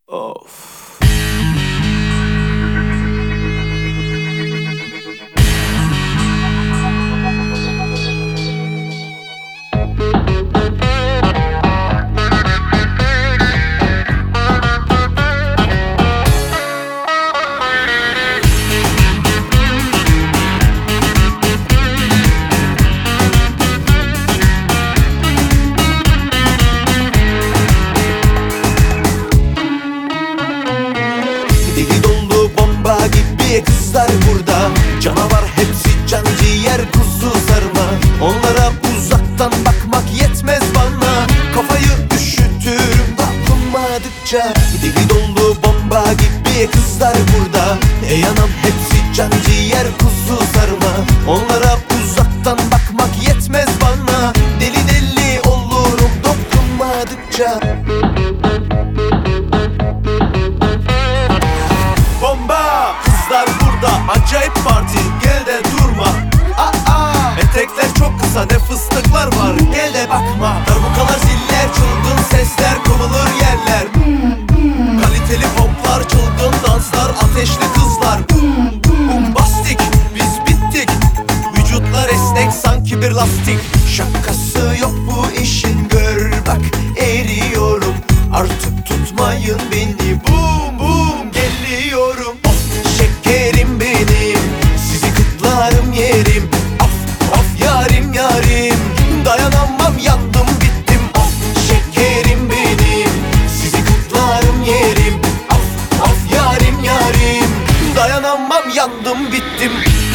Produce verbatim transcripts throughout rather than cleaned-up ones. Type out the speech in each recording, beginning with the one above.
Of. Deli dolu bomba gibi kızlar burada. Canavar hepsi, can ciğer kuzu sarma. Onlara uzaktan bakmak yetmez bana. Kafayı üşütürüm dokunmadıkça. Deli dolu bomba gibi kızlar burada. Ey anam hepsi, can ciğer kuzu sarma. Onlara uzaktan bakmak yetmez bana. Deli deli olurum dokunmadıkça. Bomba! Kızlar burada, acayip parti, gel de durma. Aa, etekler çok kısa, ne fıstıklar var, gel de bakma. Darbukalar, ziller, çılgın sesler, kovulur yerler. Kaliteli poplar, çılgın danslar, ateşli kızlar. Bombastik, biz bittik. Vücutlar esnek, sanki bir lastik. Şakası yok bu işin, gör bak eriyorum. Artık tutmayın beni, bum bum geliyorum. Of şekerim benim, sizi kutlarım yerim. Of of yarim yarim, dayanamam yandım bittim. Of şekerim benim, sizi kutlarım yerim. Of of yarim yarim, dayanamam yandım bittim.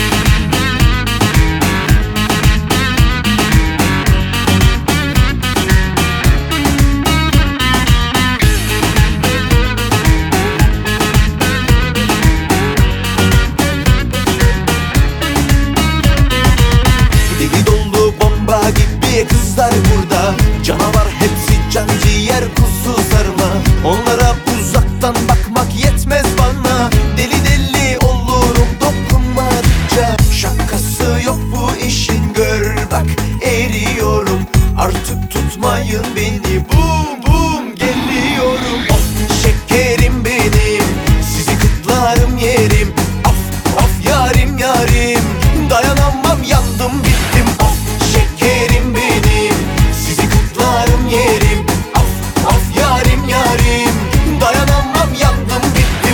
Deli dolu bomba gibi kızlar burada. Canavar hepsi, can ciğer kuzu sarma. Onlara uzaktan bakmak yetmez bana. Deli deli olurum dokunmadıkça. Şakası yok bu işin, gör bak eriyorum. Artık tutmayın beni, bum bum geliyorum. Of şekerim benim, sizi kutlarım yerim. Of of yarim yarim, dayanamam yandım bittim. Of şekerim benim, sizi kutlarım yerim. Of of yarim yarim, dayanamam yandım bittim.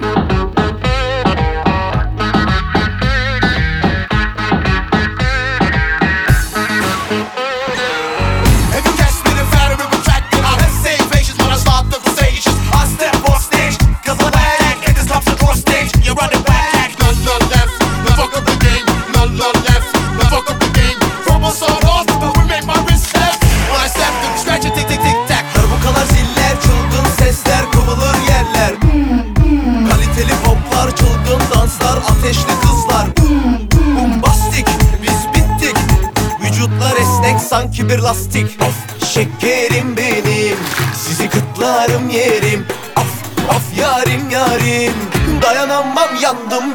If you catch me in fatter and retracted, I have same patience when I start the conversation. I step on stage, cause I'm back, and this comes across stage. You're running back, none, none left. The fuck up the game, none, none left. The fuck up the game. From a sort off, but we make my wrist left. When I step, the scratch it, tick, tick, tick, tack. Darbukalar, ziller, çılgın sesler, kovulur yerler. Kaliteli poplar, çılgın danslar, ateşli kızlar. Bombastik, biz bittik. Vücutlar esnek, sanki bir lastik. Of şekerim benim, sizi kutlarım yerim. Of of yarim yarim, dayanamam yandım